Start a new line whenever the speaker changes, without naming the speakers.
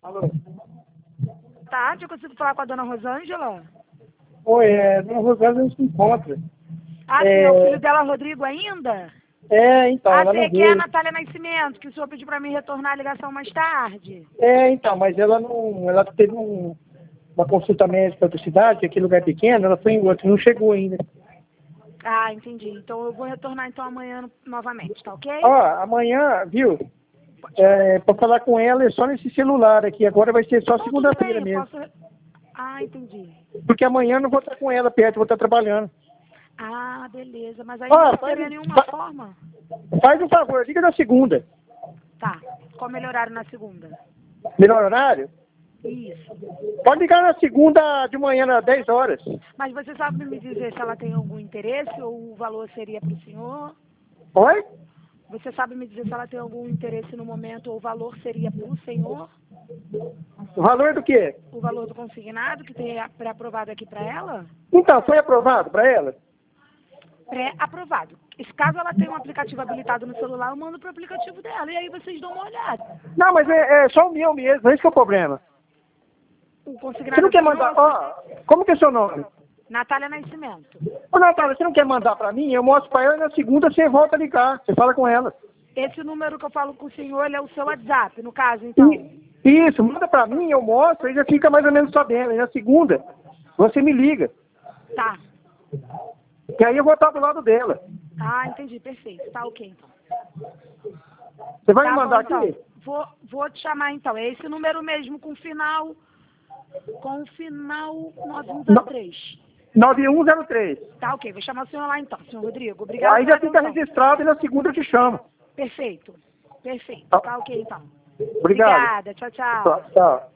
Alô?
Tarde, eu consigo falar com a dona Rosângela?
Oi, dona Rosângela não se encontra.
Ah, sim, é o filho dela, Rodrigo, ainda?
Então, ela não
Achei que é a
veio.
Natália Nascimento, que o senhor pediu pra mim retornar a ligação mais tarde.
Então, mas ela não, ela teve uma consulta médica em outra cidade, que aquele lugar é pequeno, ela foi em outro, não chegou ainda.
Ah, entendi. Então eu vou retornar então amanhã novamente, tá ok?
Ó, amanhã, viu? Pra falar com ela é só nesse celular aqui, agora vai ser só
Não, tudo
segunda-feira
bem, eu
mesmo.
posso... Ah, entendi.
Porque amanhã eu não vou estar com ela perto, vou estar trabalhando.
Ah, beleza. Mas aí
Ó,
não teria nenhuma forma?
faz um favor, liga na segunda.
Tá. Qual o melhor horário na segunda?
Melhor horário?
Isso.
Pode ligar na segunda de manhã, às 10 horas.
Mas você sabe me dizer se ela tem algum interesse ou o valor seria para o senhor?
Oi?
Você sabe me dizer se ela tem algum interesse no momento ou o valor seria para o senhor?
O valor do quê?
O valor do consignado que tem pré-aprovado aqui para ela?
Então, foi aprovado para ela?
Pré-aprovado. Caso ela tenha um aplicativo habilitado no celular, eu mando pro aplicativo dela e aí vocês dão uma olhada.
Não, mas é só o meu mesmo, esse que é o problema.
O
Você
consignado
não
é
quer
do
mandar...
senhor?
Ó, como que é seu nome?
Natália Nascimento.
Ô, Natália, você não quer mandar para mim? Eu mostro para ela e na segunda você volta a ligar. Você fala com ela.
Esse número que eu falo com o senhor, ele é o seu WhatsApp, no caso, então?
Isso, manda para mim, eu mostro, aí já fica mais ou menos sabendo. E na segunda, você me liga.
Tá.
Que aí eu vou estar do lado dela.
Ah, entendi, perfeito. Tá ok, então.
Você vai
Tá
me
bom,
mandar
então.
aqui?
Vou te chamar, então. É esse número mesmo, com o final 9103.
9103.
Tá ok, vou chamar o senhor lá, então, senhor Rodrigo. Obrigada
Aí
pela
já fica
atenção.
registrado e na segunda eu te chamo.
Perfeito. Perfeito.
Tá.
Tá ok, então.
Obrigado.
Obrigada. Tchau, tchau.
Tchau.